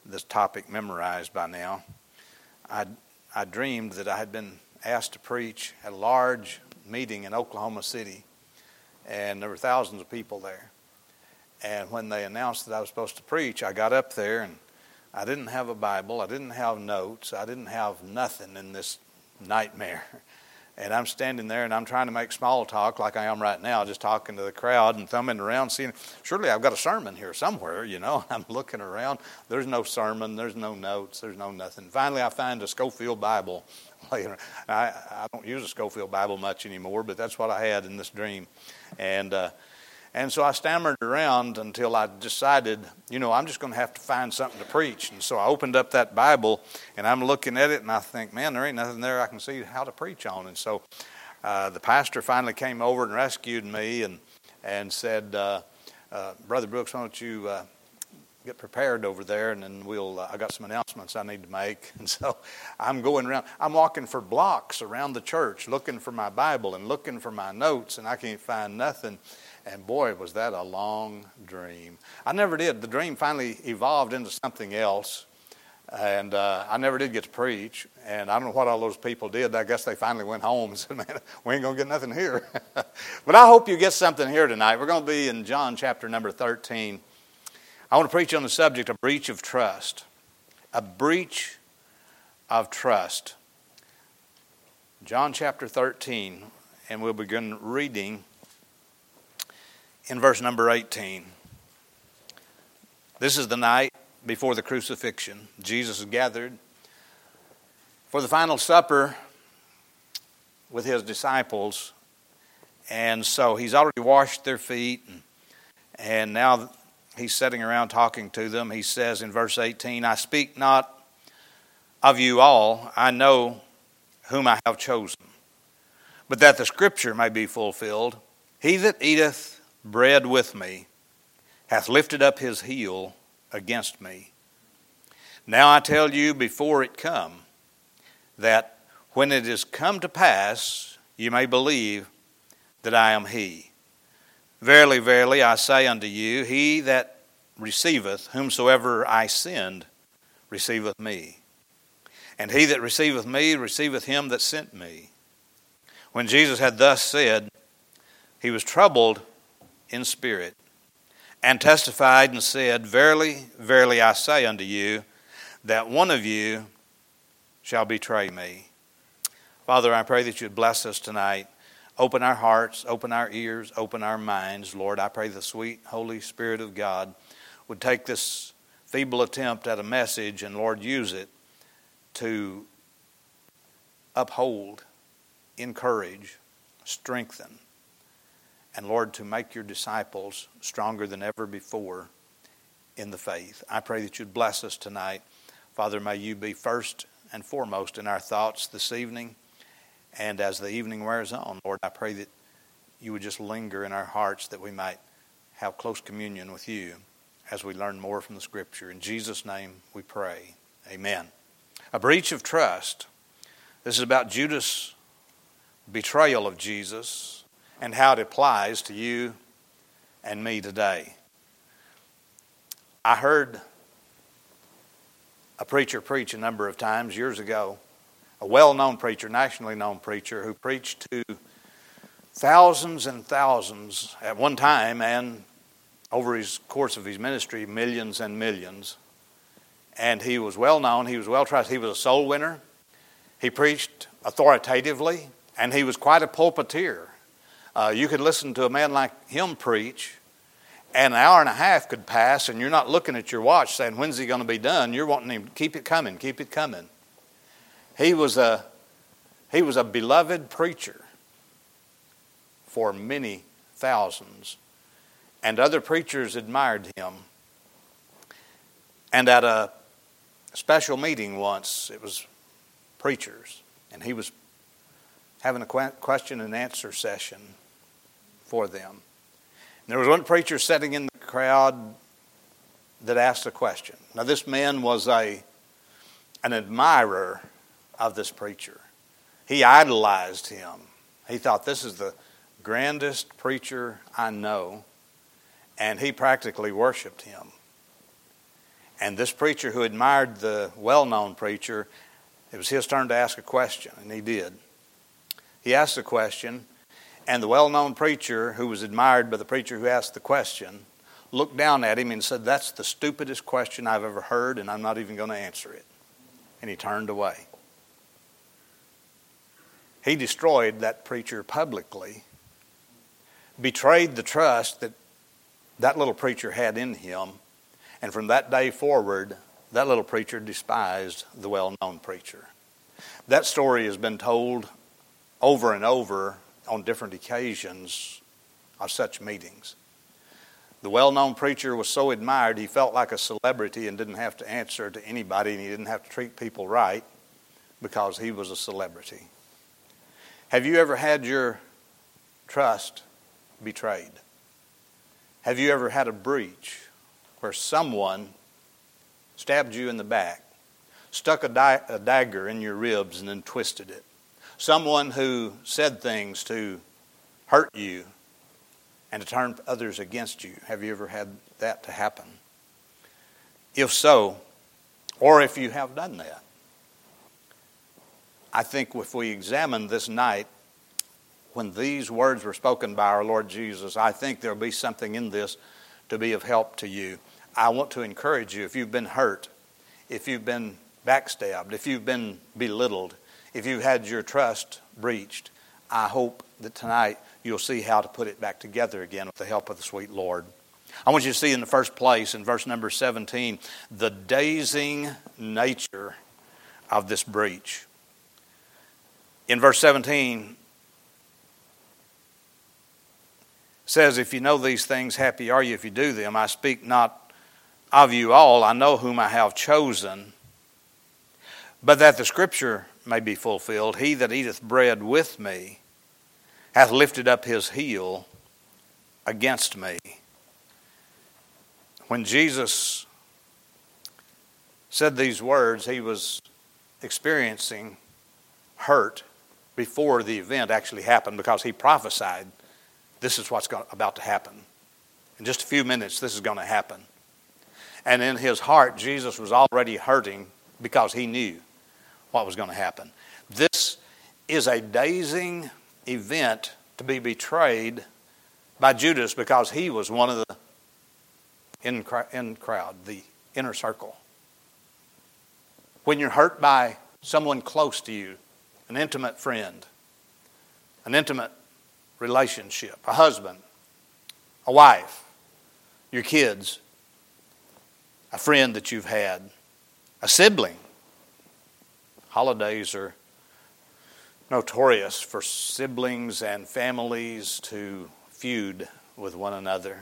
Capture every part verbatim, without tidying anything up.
this topic memorized by now. I, I dreamed that I had been asked to preach at a large meeting in Oklahoma City, and there were thousands of people there. And when they announced that I was supposed to preach, I got up there, and I didn't have a Bible, I didn't have notes, I didn't have nothing in this nightmare. And I'm standing there, and I'm trying to make small talk like I am right now, just talking to the crowd and thumbing around, seeing, surely I've got a sermon here somewhere, you know. I'm looking around. There's no sermon. There's no notes. There's no nothing. Finally, I find a Scofield Bible. I, I don't use a Scofield Bible much anymore, but that's what I had in this dream. And uh, and so I stammered around until I decided, you know, I'm just going to have to find something to preach. And so I opened up that Bible, and I'm looking at it, and I think, man, there ain't nothing there I can see how to preach on. And so uh, the pastor finally came over and rescued me and and said, uh, uh, Brother Brooks, why don't you uh, get prepared over there, and then we'll, uh, I got some announcements I need to make. And so I'm going around, I'm walking for blocks around the church, looking for my Bible and looking for my notes, and I can't find nothing. And boy, was that a long dream. I never did. The dream finally evolved into something else. And uh, I never did get to preach. And I don't know what all those people did. I guess they finally went home and said, man, we ain't going to get nothing here. But I hope you get something here tonight. We're going to be in John chapter number thirteen. I want to preach on the subject, a breach of trust. A breach of trust. John chapter thirteen. And we'll begin reading in verse number eighteen. This is the night before the crucifixion. Jesus is gathered for the final supper with his disciples. And so he's already washed their feet. And, and now he's sitting around talking to them. He says in verse eighteen, I speak not of you all. I know whom I have chosen. But that the scripture may be fulfilled, he that eateth bread with me hath lifted up his heel against me. Now I tell you before it come, that when it is come to pass, you may believe that I am he. Verily, verily, I say unto you, he that receiveth whomsoever I send receiveth me. And he that receiveth me receiveth him that sent me. When Jesus had thus said, he was troubled in spirit, and testified and said, Verily, verily, I say unto you, that one of you shall betray me. Father, I pray that you'd bless us tonight. Open our hearts, open our ears, open our minds. Lord, I pray the sweet Holy Spirit of God would take this feeble attempt at a message and, Lord, use it to uphold, encourage, strengthen, and Lord, to make your disciples stronger than ever before in the faith. I pray that you'd bless us tonight. Father, may you be first and foremost in our thoughts this evening. And as the evening wears on, Lord, I pray that you would just linger in our hearts, that we might have close communion with you as we learn more from the Scripture. In Jesus' name we pray. Amen. A breach of trust. This is about Judas' betrayal of Jesus and how it applies to you and me today. I heard a preacher preach a number of times years ago, a well-known preacher, nationally known preacher, who preached to thousands and thousands at one time, and over his course of his ministry, millions and millions. And he was well known, he was well trusted, he was a soul winner. He preached authoritatively, and he was quite a pulpiteer. Uh, you could listen to a man like him preach, and an hour and a half could pass, and you're not looking at your watch saying, when's he going to be done? You're wanting him to keep it coming, keep it coming. He was a, he was a beloved preacher for many thousands, and other preachers admired him. And at a special meeting once, it was preachers, and he was having a question and answer session for them. And there was one preacher sitting in the crowd that asked a question. Now, this man was a an admirer of this preacher. He idolized him. He thought, this is the grandest preacher I know, and he practically worshiped him. And this preacher who admired the well-known preacher, it was his turn to ask a question, and he did. He asked the question, and the well-known preacher who was admired by the preacher who asked the question looked down at him and said, "That's the stupidest question I've ever heard, and I'm not even going to answer it." And he turned away. He destroyed that preacher publicly, betrayed the trust that that little preacher had in him, and from that day forward, that little preacher despised the well-known preacher. That story has been told over and over on different occasions of such meetings. The well-known preacher was so admired, he felt like a celebrity and didn't have to answer to anybody, and he didn't have to treat people right because he was a celebrity. Have you ever had your trust betrayed? Have you ever had a breach where someone stabbed you in the back, stuck a, di- a dagger in your ribs and then twisted it? Someone who said things to hurt you and to turn others against you. Have you ever had that to happen? If so, or if you have done that, I think if we examine this night, when these words were spoken by our Lord Jesus, I think there'll be something in this to be of help to you. I want to encourage you, if you've been hurt, if you've been backstabbed, if you've been belittled, if you've had your trust breached, I hope that tonight you'll see how to put it back together again with the help of the sweet Lord. I want you to see in the first place, in verse number seventeen, the dazing nature of this breach. In verse seventeen, it says, "If you know these things, happy are you if you do them. I speak not of you all. I know whom I have chosen. But that the scripture may be fulfilled, he that eateth bread with me hath lifted up his heel against me." When Jesus said these words, he was experiencing hurt before the event actually happened, because he prophesied, this is what's about to happen. In just a few minutes, this is going to happen. And in his heart, Jesus was already hurting because he knew what was going to happen. This is a dazing event to be betrayed by Judas, because he was one of the in, in crowd, the inner circle. When you're hurt by someone close to you, an intimate friend, an intimate relationship, a husband, a wife, your kids, a friend that you've had, a sibling. Holidays are notorious for siblings and families to feud with one another.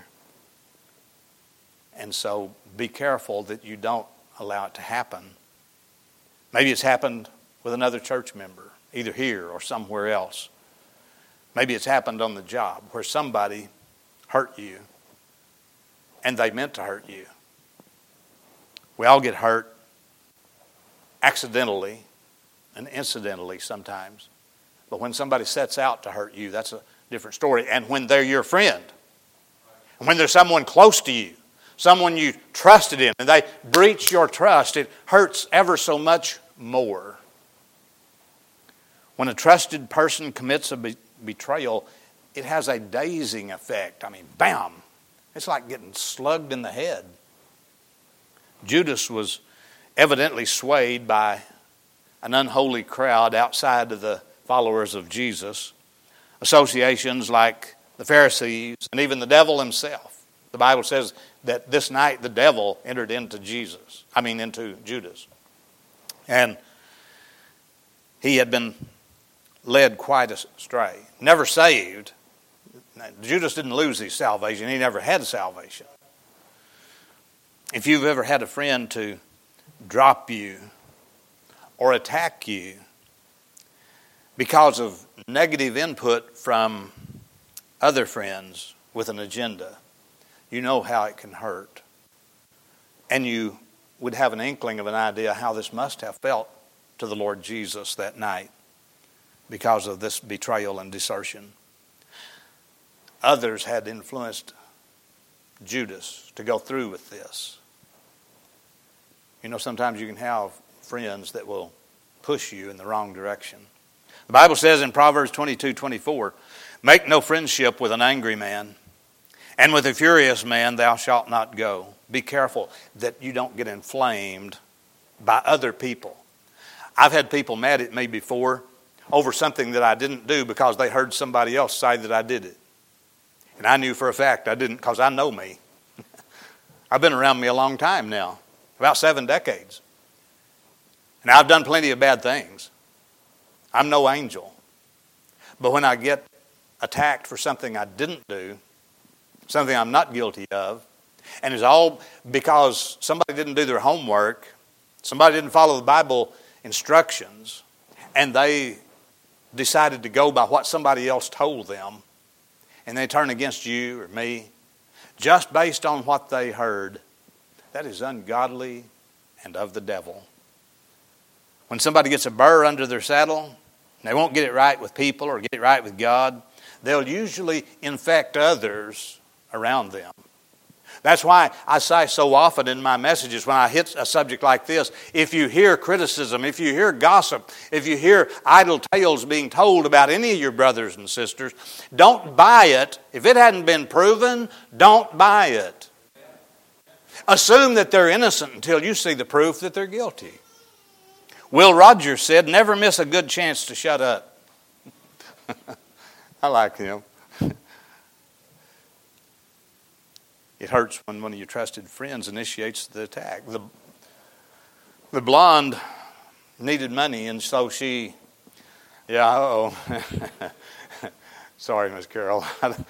And so be careful that you don't allow it to happen. Maybe it's happened with another church member, either here or somewhere else. Maybe it's happened on the job where somebody hurt you and they meant to hurt you. We all get hurt accidentally and incidentally sometimes. But when somebody sets out to hurt you, that's a different story. And when they're your friend, and when there's someone close to you, someone you trusted in, and they breach your trust, it hurts ever so much more. When a trusted person commits a be- betrayal, it has a dazing effect. I mean, bam! It's like getting slugged in the head. Judas was evidently swayed by an unholy crowd outside of the followers of Jesus, associations like the Pharisees and even the devil himself. The Bible says that this night the devil entered into Jesus, I mean into Judas. And he had been led quite astray. Never saved. Judas didn't lose his salvation. He never had salvation. If you've ever had a friend to drop you or attack you because of negative input from other friends with an agenda, you know how it can hurt. And you would have an inkling of an idea how this must have felt to the Lord Jesus that night because of this betrayal and desertion. Others had influenced Judas to go through with this. You know, sometimes you can have friends that will push you in the wrong direction. The Bible says in Proverbs twenty-two twenty-four, make no friendship with an angry man, and with a furious man thou shalt not go. Be careful that you don't get inflamed by other people. I've had people mad at me before over something that I didn't do because they heard somebody else say that I did it. And I knew for a fact I didn't, because I know me. I've been around me a long time now, about seven decades. And I've done plenty of bad things. I'm no angel. But when I get attacked for something I didn't do, something I'm not guilty of, and it's all because somebody didn't do their homework, somebody didn't follow the Bible instructions, and they decided to go by what somebody else told them, and they turn against you or me, just based on what they heard, that is ungodly and of the devil. When somebody gets a burr under their saddle, they won't get it right with people or get it right with God, they'll usually infect others around them. That's why I say so often in my messages when I hit a subject like this, if you hear criticism, if you hear gossip, if you hear idle tales being told about any of your brothers and sisters, don't buy it. If it hadn't been proven, don't buy it. Assume that they're innocent until you see the proof that they're guilty. Will Rogers said, never miss a good chance to shut up. I like him. It hurts when one of your trusted friends initiates the attack. The, the blonde needed money, and so she, yeah, uh-oh. Sorry, Miss Carol. I've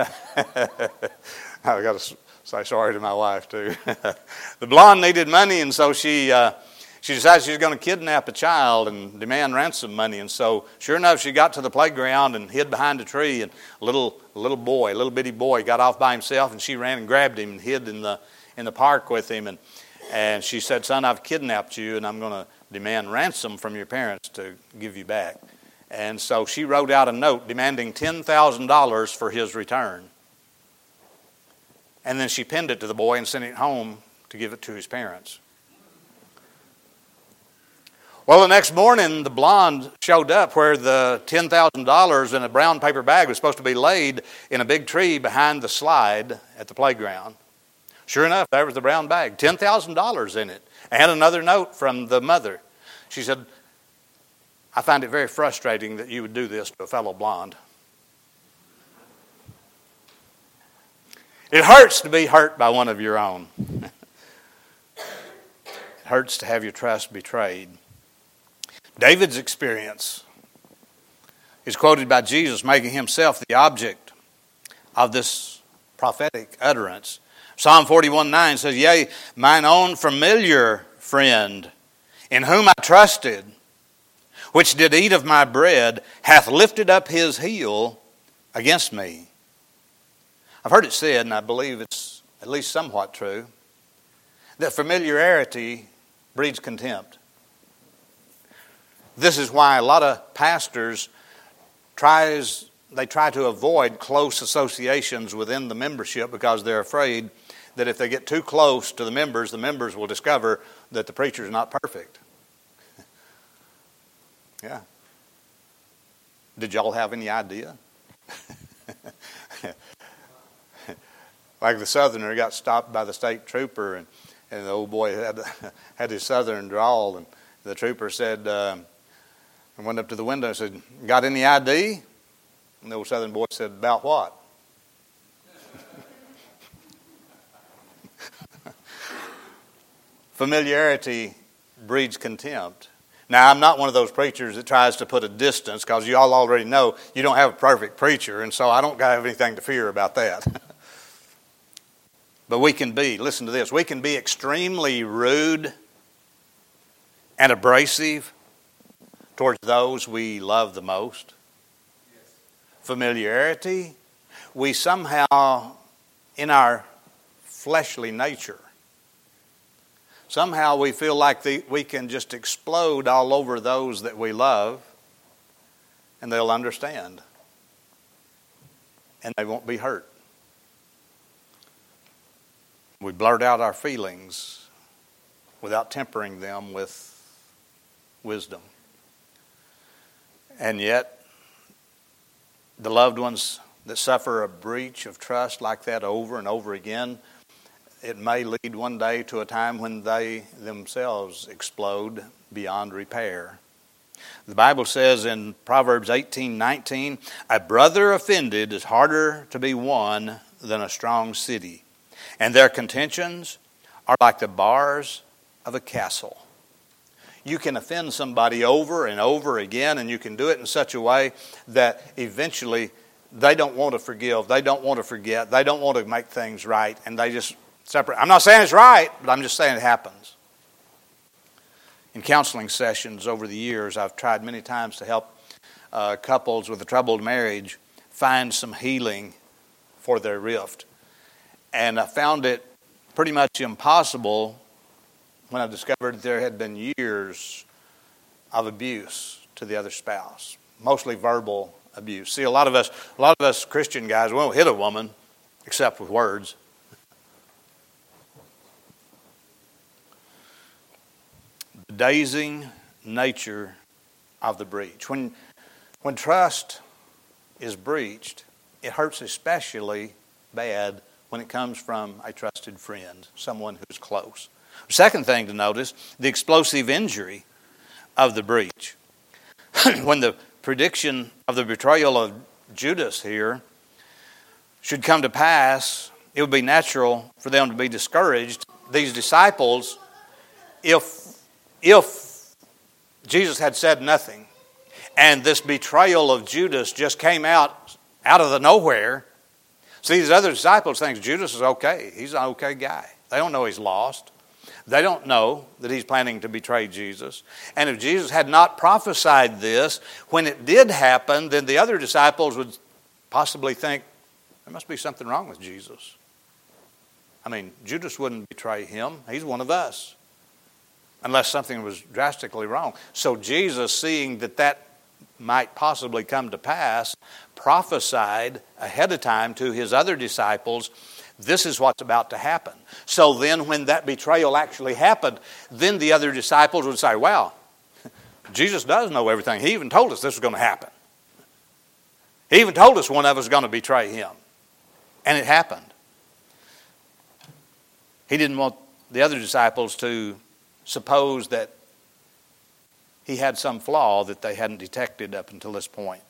got to say sorry to my wife, too. The blonde needed money, and so she... Uh, She decided she was going to kidnap a child and demand ransom money. And so, sure enough, she got to the playground and hid behind a tree. And a little, a little boy, a little bitty boy, got off by himself. And she ran and grabbed him and hid in the in the park with him. And and she said, "Son, I've kidnapped you, and I'm going to demand ransom from your parents to give you back." And so she wrote out a note demanding ten thousand dollars for his return. And then she pinned it to the boy and sent it home to give it to his parents. Well, the next morning, the blonde showed up where the ten thousand dollars in a brown paper bag was supposed to be laid in a big tree behind the slide at the playground. Sure enough, there was the brown bag, ten thousand dollars in it, and another note from the mother. She said, "I find it very frustrating that you would do this to a fellow blonde." It hurts to be hurt by one of your own. It hurts to have your trust betrayed. David's experience is quoted by Jesus, making himself the object of this prophetic utterance. Psalm forty-one nine says, "Yea, mine own familiar friend, in whom I trusted, which did eat of my bread, hath lifted up his heel against me." I've heard it said, and I believe it's at least somewhat true, that familiarity breeds contempt. This is why a lot of pastors tries they try to avoid close associations within the membership because they're afraid that if they get too close to the members, the members will discover that the preacher is not perfect. Yeah. Did y'all have any idea? Like the Southerner got stopped by the state trooper, and, and the old boy had had his Southern drawl, and the trooper said. Um, I went up to the window and said, "Got any I D?" And the old Southern boy said, "About what?" Familiarity breeds contempt. Now, I'm not one of those preachers that tries to put a distance, because you all already know you don't have a perfect preacher, and so I don't have anything to fear about that. But we can be, listen to this, we can be extremely rude and abrasive towards those we love the most. Yes. Familiarity, we somehow, in our fleshly nature, somehow we feel like the, we can just explode all over those that we love, and they'll understand, and they won't be hurt. We blurt out our feelings without tempering them with wisdom. And yet, the loved ones that suffer a breach of trust like that over and over again, it may lead one day to a time when they themselves explode beyond repair. The Bible says in Proverbs eighteen nineteen, a brother offended is harder to be won than a strong city, and their contentions are like the bars of a castle. You can offend somebody over and over again, and you can do it in such a way that eventually they don't want to forgive, they don't want to forget, they don't want to make things right, and they just separate. I'm not saying it's right, but I'm just saying it happens. In counseling sessions over the years, I've tried many times to help uh, couples with a troubled marriage find some healing for their rift. And I found it pretty much impossible when I discovered there had been years of abuse to the other spouse, mostly verbal abuse. See, a lot of us, a lot of us Christian guys won't hit a woman except with words. The dazing nature of the breach. When, when trust is breached, it hurts especially bad when it comes from a trusted friend, someone who's close. Second thing to notice, the explosive injury of the breach. When the prediction of the betrayal of Judas here should come to pass, it would be natural for them to be discouraged. These disciples, if If Jesus had said nothing, and this betrayal of Judas just came out, out of the nowhere, see, these other disciples think Judas is okay. He's an okay guy. They don't know he's lost. They don't know that he's planning to betray Jesus. And if Jesus had not prophesied this, when it did happen, then the other disciples would possibly think, there must be something wrong with Jesus. I mean, Judas wouldn't betray him. He's one of us. Unless something was drastically wrong. So Jesus, seeing that that might possibly come to pass, prophesied ahead of time to his other disciples, this is what's about to happen. So then when that betrayal actually happened, then the other disciples would say, wow, Jesus does know everything. He even told us this was going to happen. He even told us one of us was going to betray him. And it happened. He didn't want the other disciples to suppose that he had some flaw that they hadn't detected up until this point.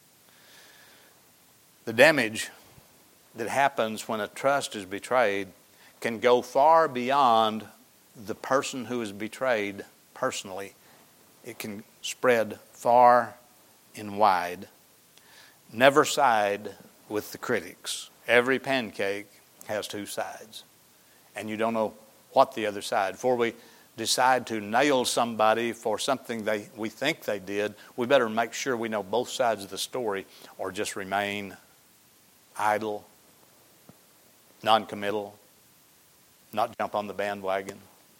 The damage that happens when a trust is betrayed can go far beyond the person who is betrayed personally. It can spread far and wide. Never side with the critics. Every pancake has two sides. And you don't know what the other side. Before we decide to nail somebody for something they we think they did, we better make sure we know both sides of the story, or just remain idle, non-committal, not jump on the bandwagon.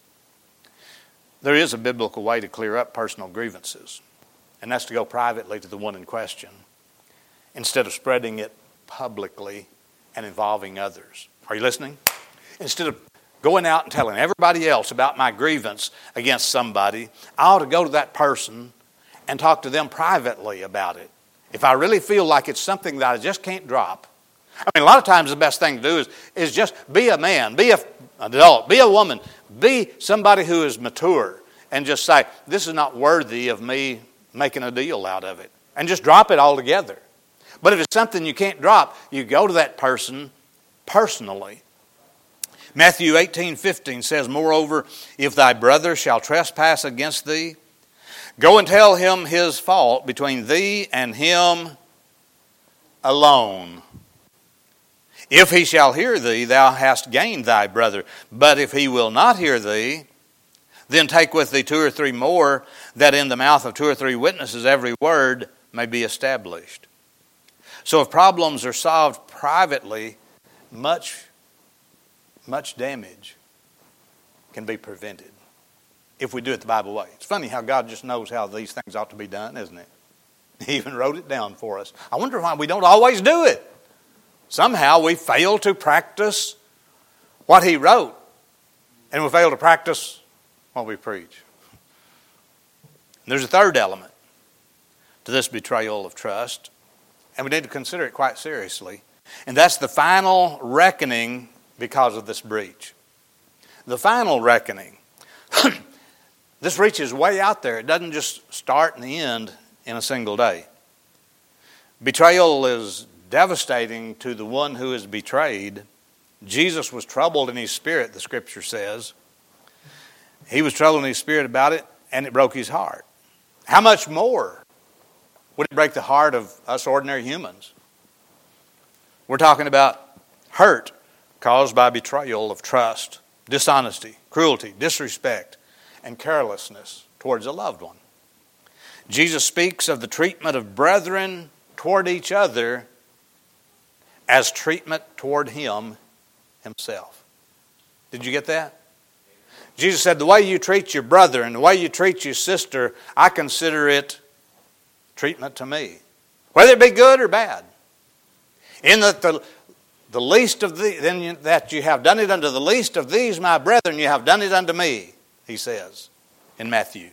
There is a biblical way to clear up personal grievances, and that's to go privately to the one in question instead of spreading it publicly and involving others. Are you listening? Instead of going out and telling everybody else about my grievance against somebody, I ought to go to that person and talk to them privately about it. If I really feel like it's something that I just can't drop. I mean, a lot of times the best thing to do is, is just be a man, be a, an adult, be a woman, be somebody who is mature, and just say, this is not worthy of me making a deal out of it. And just drop it altogether. But if it's something you can't drop, you go to that person personally. Matthew eighteen fifteen says, moreover, if thy brother shall trespass against thee, go and tell him his fault between thee and him alone. If he shall hear thee, thou hast gained thy brother. But if he will not hear thee, then take with thee two or three more, that in the mouth of two or three witnesses every word may be established. So if problems are solved privately, much Much damage can be prevented if we do it the Bible way. It's funny how God just knows how these things ought to be done, isn't it? He even wrote it down for us. I wonder why we don't always do it. Somehow we fail to practice what He wrote. And we fail to practice what we preach. There's a third element to this betrayal of trust, and we need to consider it quite seriously, and that's the final reckoning because of this breach. The final reckoning. This reaches way out there. It doesn't just start and end in a single day. Betrayal is devastating to the one who is betrayed. Jesus was troubled in his spirit, the Scripture says. He was troubled in his spirit about it, and it broke his heart. How much more would it break the heart of us ordinary humans? We're talking about hurt caused by betrayal of trust, dishonesty, cruelty, disrespect, and carelessness towards a loved one. Jesus speaks of the treatment of brethren toward each other as treatment toward him himself. Did you get that? Jesus said, the way you treat your brother and the way you treat your sister, I consider it treatment to me. Whether it be good or bad. In that the, the least of the, then you, that you have done it unto the least of these, my brethren, you have done it unto me, he says in Matthew.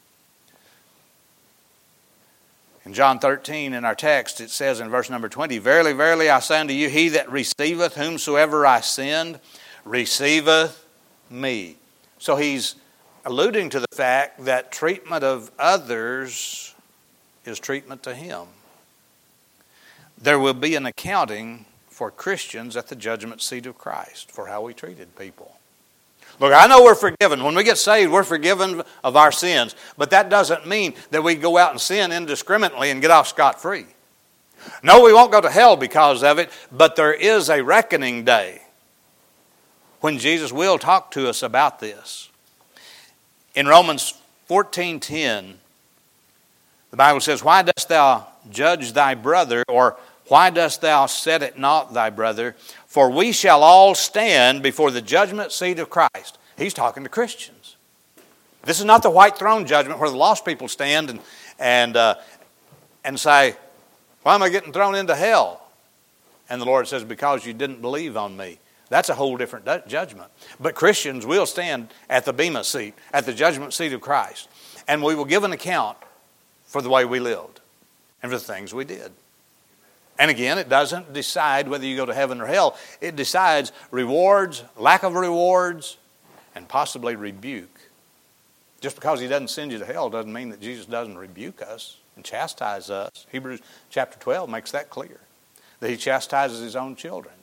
In John thirteen, in our text, it says in verse number twenty, Verily, verily, I say unto you, he that receiveth whomsoever I send, receiveth me. So he's alluding to the fact that treatment of others is treatment to him. There will be an accounting for Christians at the judgment seat of Christ for how we treated people. Look, I know we're forgiven. When we get saved, we're forgiven of our sins. But that doesn't mean that we go out and sin indiscriminately and get off scot-free. No, we won't go to hell because of it, but there is a reckoning day when Jesus will talk to us about this. In Romans fourteen ten, the Bible says, Why dost thou judge thy brother, or why dost thou set at naught thy brother? For we shall all stand before the judgment seat of Christ. He's talking to Christians. This is not the white throne judgment where the lost people stand and, and, uh, and say, why am I getting thrown into hell? And the Lord says, because you didn't believe on me. That's a whole different judgment. But Christians will stand at the bema seat, at the judgment seat of Christ. And we will give an account for the way we lived and for the things we did. And again, it doesn't decide whether you go to heaven or hell. It decides rewards, lack of rewards, and possibly rebuke. Just because he doesn't send you to hell doesn't mean that Jesus doesn't rebuke us and chastise us. Hebrews chapter twelve makes that clear, that he chastises his own children.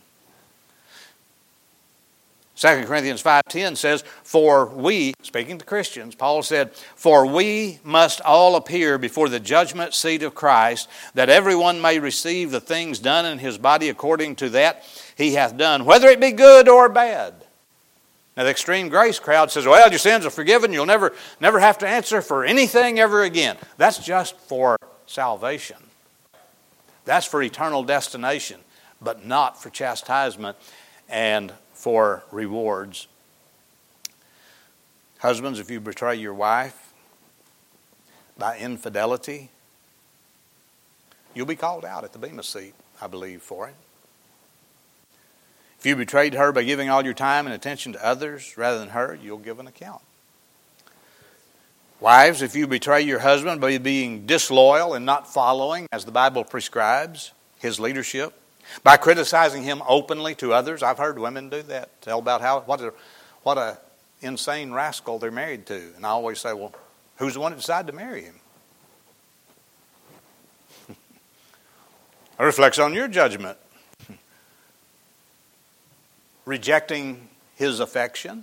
Second Corinthians five ten says, For we, speaking to Christians, Paul said, For we must all appear before the judgment seat of Christ, that everyone may receive the things done in his body according to that he hath done, whether it be good or bad. Now the extreme grace crowd says, well, your sins are forgiven, you'll never, never have to answer for anything ever again. That's just for salvation. That's for eternal destination, but not for chastisement and for rewards. Husbands, if you betray your wife by infidelity, you'll be called out at the bema seat, I believe, for it. If you betrayed her by giving all your time and attention to others rather than her, you'll give an account. Wives, if you betray your husband by being disloyal and not following, as the Bible prescribes, his leadership, by criticizing him openly to others. I've heard women do that. Tell about how what a what a insane rascal they're married to. And I always say, well, who's the one that decided to marry him? It reflects on your judgment. Rejecting his affection.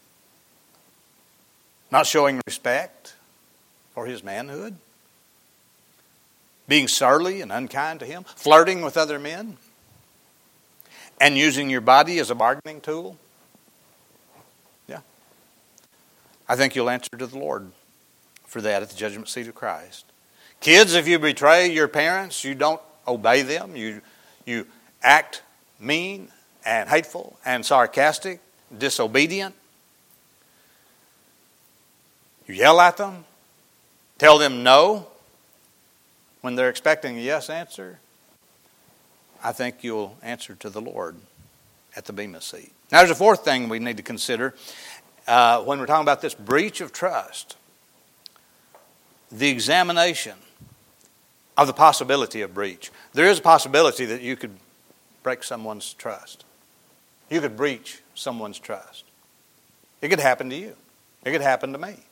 Not showing respect for his manhood. Being surly and unkind to him. Flirting with other men. And using your body as a bargaining tool? Yeah. I think you'll answer to the Lord for that at the judgment seat of Christ. Kids, if you betray your parents, you don't obey them, you, you act mean and hateful and sarcastic, disobedient. You yell at them, tell them no when they're expecting a yes answer. I think you'll answer to the Lord at the bema seat. Now there's a fourth thing we need to consider, uh, when we're talking about this breach of trust, the examination of the possibility of breach. There is a possibility that you could break someone's trust. You could breach someone's trust. It could happen to you. It could happen to me.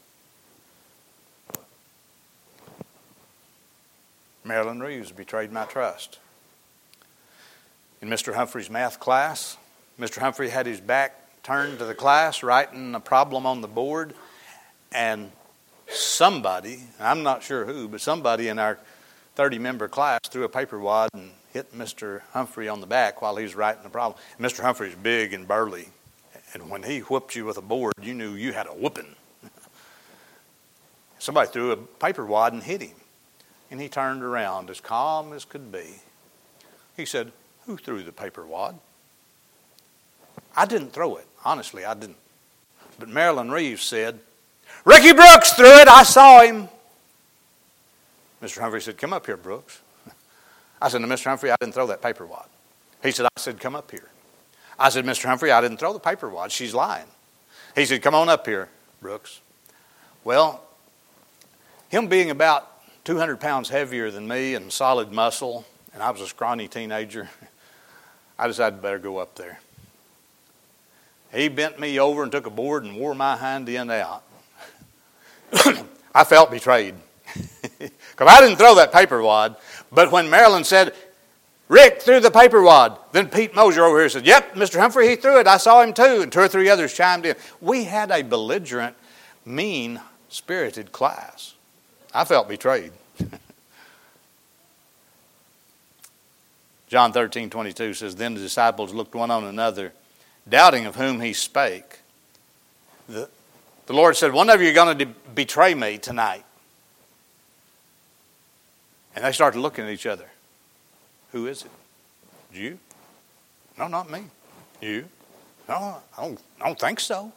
Marilyn Reeves betrayed my trust. In Mister Humphrey's math class, Mister Humphrey had his back turned to the class, writing a problem on the board, and somebody, I'm not sure who, but somebody in our thirty-member class threw a paper wad and hit Mister Humphrey on the back while he was writing the problem. Mister Humphrey's big and burly, and when he whooped you with a board, you knew you had a whooping. Somebody threw a paper wad and hit him, and he turned around as calm as could be. He said, "Who threw the paper wad?" I didn't throw it. Honestly, I didn't. But Marilyn Reeves said, "Ricky Brooks threw it. I saw him." Mister Humphrey said, "Come up here, Brooks." I said, "No, Mister Humphrey, I didn't throw that paper wad." He said, "I said, come up here." I said, "Mister Humphrey, I didn't throw the paper wad. She's lying." He said, "Come on up here, Brooks." Well, him being about two hundred pounds heavier than me and solid muscle, and I was a scrawny teenager, I decided I better go up there. He bent me over and took a board and wore my hind end out. I felt betrayed. Because I didn't throw that paper wad. But when Marilyn said, "Rick threw the paper wad," then Pete Mosier over here said, "Yep, Mister Humphrey, he threw it. I saw him too." And two or three others chimed in. We had a belligerent, mean-spirited class. I felt betrayed. John thirteen twenty-two says, "Then the disciples looked one on another, doubting of whom he spake." The, the Lord said, "One of you are going to betray me tonight." And they started looking at each other. "Who is it? You?" "No, not me." "You?" "No, I don't, I don't think so."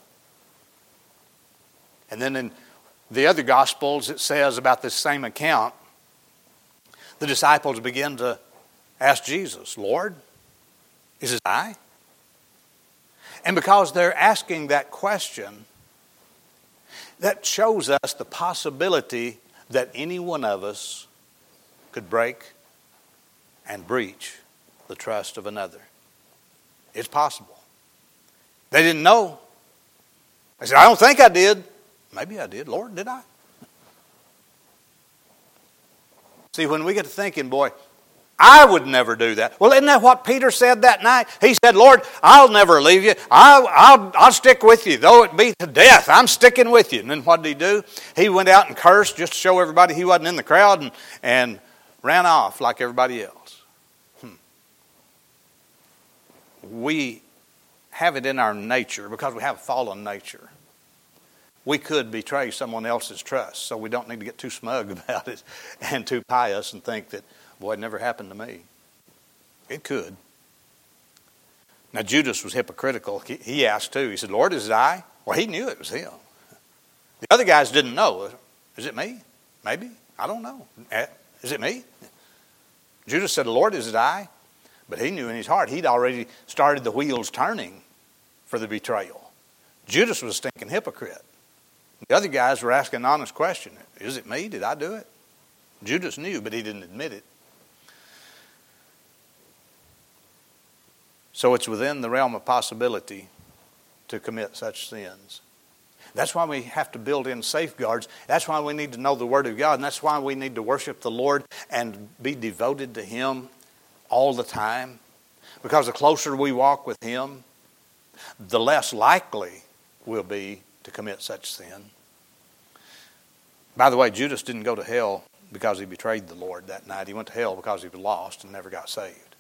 And then in the other Gospels, it says about this same account, the disciples begin to ask Jesus, "Lord, is it I?" And because they're asking that question, that shows us the possibility that any one of us could break and breach the trust of another. It's possible. They didn't know. They said, "I don't think I did." Maybe I did. "Lord, did I?" See, when we get to thinking, boy, I would never do that. Well, isn't that what Peter said that night? He said, "Lord, I'll never leave you. I'll, I'll, I'll stick with you. Though it be to death, I'm sticking with you." And then what did he do? He went out and cursed just to show everybody he wasn't in the crowd and, and ran off like everybody else. Hmm. We have it in our nature because we have a fallen nature. We could betray someone else's trust, so we don't need to get too smug about it and too pious and think that, boy, it never happened to me. It could. Now, Judas was hypocritical. He, he asked too. He said, "Lord, is it I?" Well, he knew it was him. The other guys didn't know. Is it me? Maybe. I don't know. Is it me? Judas said, "Lord, is it I?" But he knew in his heart he'd already started the wheels turning for the betrayal. Judas was a stinking hypocrite. The other guys were asking an honest question. Is it me? Did I do it? Judas knew, but he didn't admit it. So it's within the realm of possibility to commit such sins. That's why we have to build in safeguards. That's why we need to know the Word of God. And that's why we need to worship the Lord and be devoted to Him all the time. Because the closer we walk with Him, the less likely we'll be to commit such sin. By the way, Judas didn't go to hell because he betrayed the Lord that night. He went to hell because he was lost and never got saved.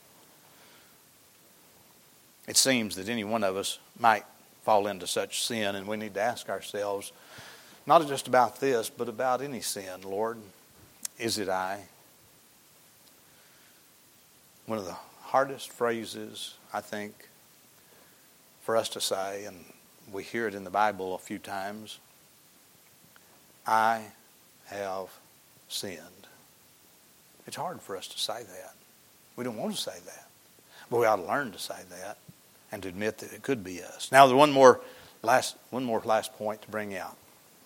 It seems that any one of us might fall into such sin, and we need to ask ourselves, not just about this, but about any sin. Lord, is it I? One of the hardest phrases, I think, for us to say, and we hear it in the Bible a few times, I have sinned. It's hard for us to say that. We don't want to say that. But we ought to learn to say that and to admit that it could be us. Now, the one more last, one more last point to bring out.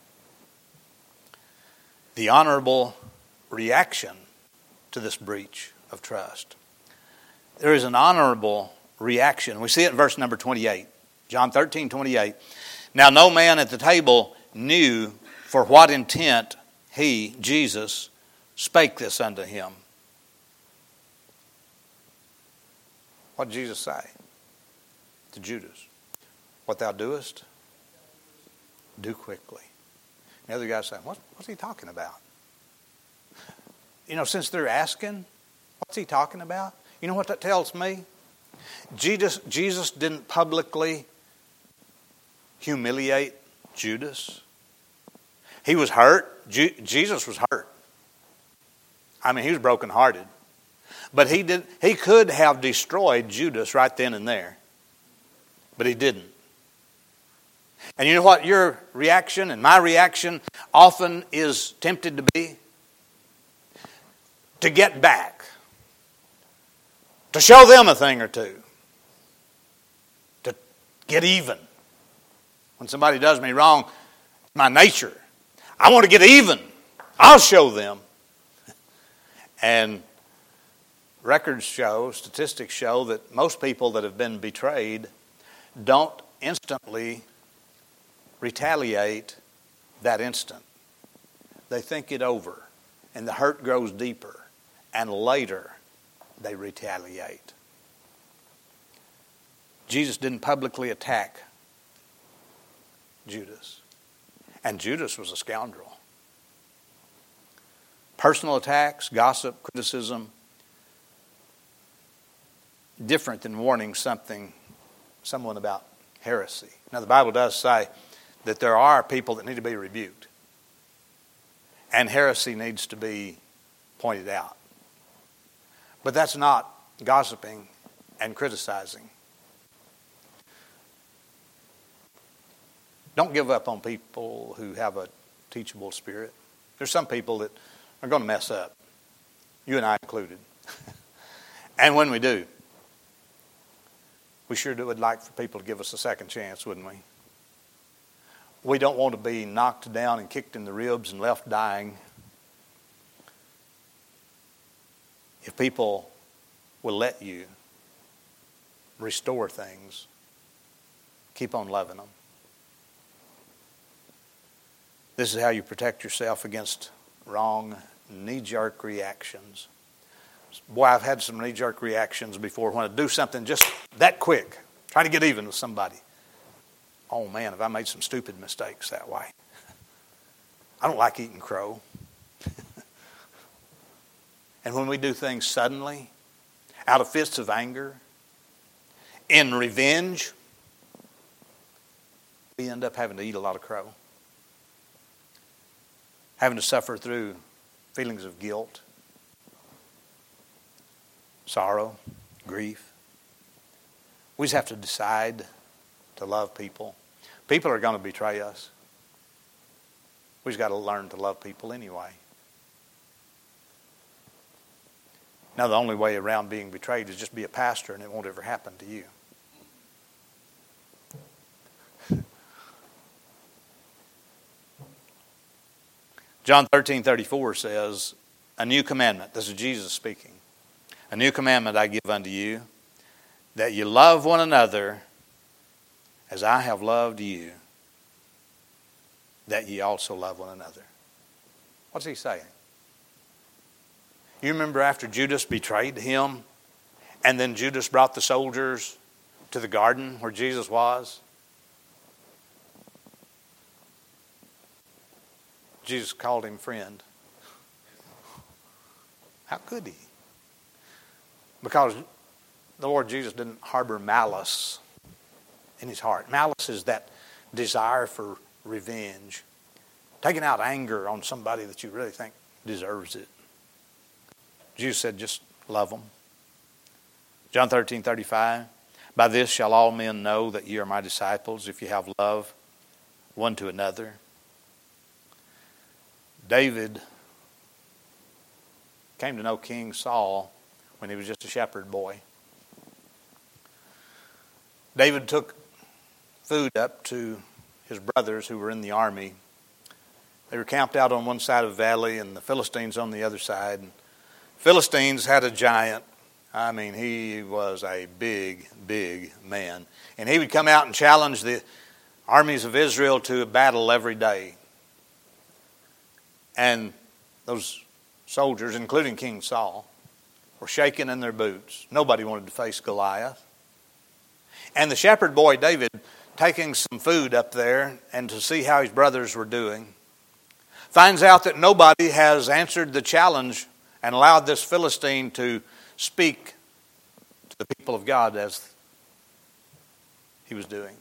The honorable reaction to this breach of trust. There is an honorable reaction. We see it in verse number twenty-eight. John thirteen, twenty-eight. Now no man at the table knew for what intent he, Jesus, spake this unto him. What did Jesus say to Judas? What thou doest, do quickly. The other guy's saying, what, what's he talking about? You know, since they're asking, what's he talking about? You know what that tells me? Jesus, Jesus didn't publicly humiliate Judas. He was hurt. Ju- Jesus was hurt. I mean, he was brokenhearted. But he did. He could have destroyed Judas right then and there. But he didn't. And you know what your reaction and my reaction often is tempted to be? To get back. To show them a thing or two. To get even. When somebody does me wrong, it's my nature. I want to get even. I'll show them. And records show, statistics show that most people that have been betrayed don't instantly retaliate that instant. They think it over, and the hurt grows deeper, and later they retaliate. Jesus didn't publicly attack Judas, and Judas was a scoundrel. Personal attacks, gossip, criticism, different than warning something, someone about heresy. Now the Bible does say that there are people that need to be rebuked. And heresy needs to be pointed out. But that's not gossiping and criticizing. Don't give up on people who have a teachable spirit. There's some people that are going to mess up. You and I included. And when we do, we sure would like for people to give us a second chance, wouldn't we? We don't want to be knocked down and kicked in the ribs and left dying. If people will let you restore things, keep on loving them. This is how you protect yourself against wrong, knee-jerk reactions. Boy, I've had some knee-jerk reactions before when I do something just that quick, try to get even with somebody. Oh man, have I made some stupid mistakes that way. I don't like eating crow. And when we do things suddenly, out of fits of anger, in revenge, we end up having to eat a lot of crow. Having to suffer through feelings of guilt, sorrow, grief. We just have to decide to love people. People are going to betray us. We just got to learn to love people anyway. Now, the only way around being betrayed is just be a pastor and it won't ever happen to you. John thirteen thirty-four says, a new commandment, this is Jesus speaking, a new commandment I give unto you, that you love one another as I have loved you, that ye also love one another. What's he saying? You remember after Judas betrayed him, and then Judas brought the soldiers to the garden where Jesus was? Jesus called him friend. How could he? Because the Lord Jesus didn't harbor malice in his heart. Malice is that desire for revenge. Taking out anger on somebody that you really think deserves it. Jesus said, just love them. John thirteen thirty-five. By this shall all men know that ye are my disciples, if you have love one to another. David came to know King Saul when he was just a shepherd boy. David took food up to his brothers who were in the army. They were camped out on one side of the valley and the Philistines on the other side. And Philistines had a giant. I mean, he was a big, big man. And he would come out and challenge the armies of Israel to a battle every day. And those soldiers, including King Saul, were shaking in their boots. Nobody wanted to face Goliath. And the shepherd boy David, taking some food up there and to see how his brothers were doing, finds out that nobody has answered the challenge and allowed this Philistine to speak to the people of God as he was doing.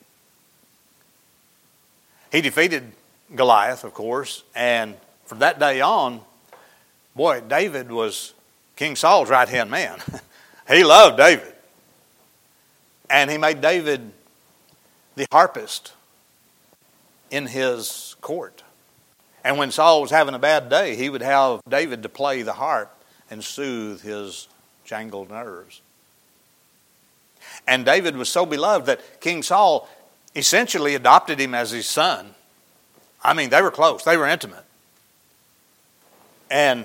He defeated Goliath, of course, and from that day on, boy, David was King Saul's right-hand man. He loved David. And he made David the harpist in his court. And when Saul was having a bad day, he would have David to play the harp and soothe his jangled nerves. And David was so beloved that King Saul essentially adopted him as his son. I mean, they were close. They were intimate. And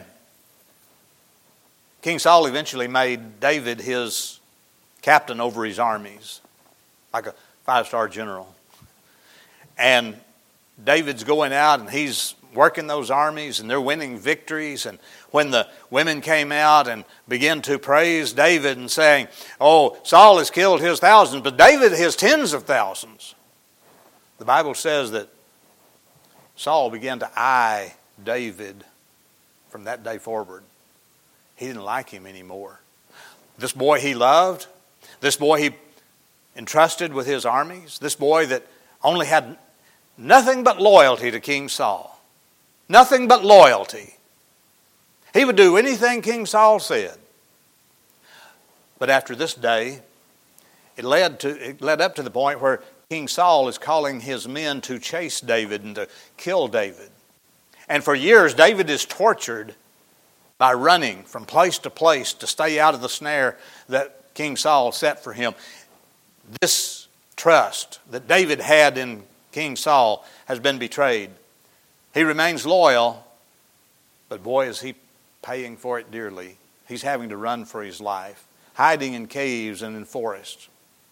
King Saul eventually made David his captain over his armies, like a five-star general. And David's going out and he's working those armies and they're winning victories. And when the women came out and began to praise David and saying, oh, Saul has killed his thousands, but David his tens of thousands. The Bible says that Saul began to eye David from that day forward. He didn't like him anymore. This boy he loved, this boy he entrusted with his armies, this boy that only had nothing but loyalty to King Saul. Nothing but loyalty. He would do anything King Saul said. But after this day, it led to it led up to the point where King Saul is calling his men to chase David and to kill David. And for years, David is tortured by running from place to place to stay out of the snare that King Saul set for him. This trust that David had in King Saul has been betrayed. He remains loyal, but boy, is he paying for it dearly. He's having to run for his life, hiding in caves and in forests.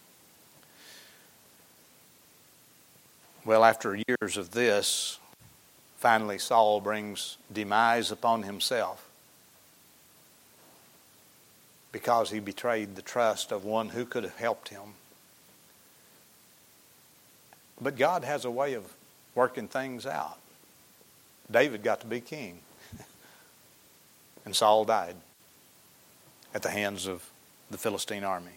Well, after years of this, finally Saul brings demise upon himself because he betrayed the trust of one who could have helped him. But God has a way of working things out. David got to be king. And Saul died at the hands of the Philistine army.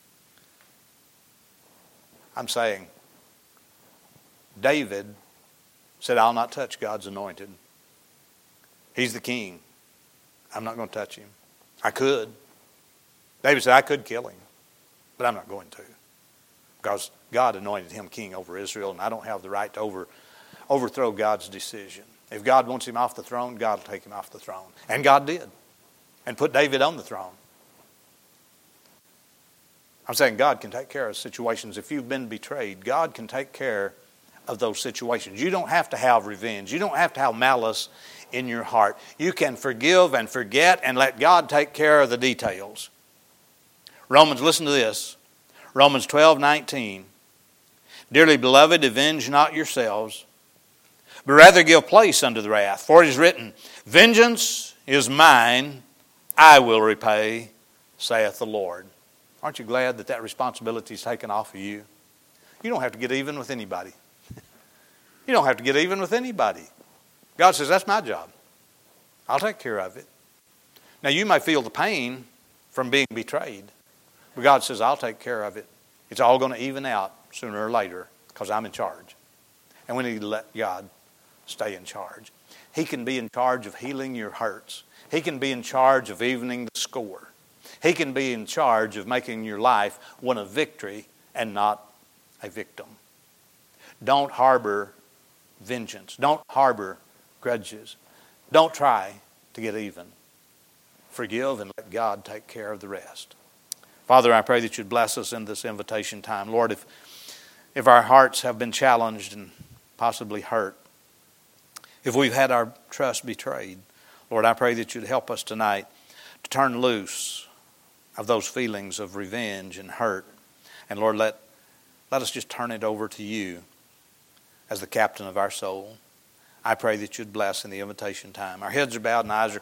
I'm saying, David said, I'll not touch God's anointed. He's the king. I'm not going to touch him. I could. David said, I could kill him, but I'm not going to. Because God anointed him king over Israel, and I don't have the right to over, overthrow God's decision. If God wants him off the throne, God will take him off the throne. And God did. And put David on the throne. I'm saying God can take care of situations. If you've been betrayed, God can take care of those situations. You don't have to have revenge. You don't have to have malice in your heart. You can forgive and forget and let God take care of the details. Romans, listen to this. Romans twelve nineteen. Dearly beloved, avenge not yourselves, but rather give place unto the wrath. For it is written, vengeance is mine, I will repay, saith the Lord. Aren't you glad that that responsibility is taken off of you? You don't have to get even with anybody. You don't have to get even with anybody. God says, that's my job. I'll take care of it. Now, you may feel the pain from being betrayed, but God says, I'll take care of it. It's all going to even out sooner or later because I'm in charge. And we need to let God stay in charge. He can be in charge of healing your hurts. He can be in charge of evening the score. He can be in charge of making your life one of victory and not a victim. Don't harbor vengeance. Don't harbor grudges. Don't try to get even. Forgive and let God take care of the rest. Father, I pray that you'd bless us in this invitation time. Lord, if if our hearts have been challenged and possibly hurt, if we've had our trust betrayed, Lord, I pray that you'd help us tonight to turn loose of those feelings of revenge and hurt. And Lord, let, let us just turn it over to you as the captain of our soul. I pray that you'd bless in the invitation time. Our heads are bowed and eyes are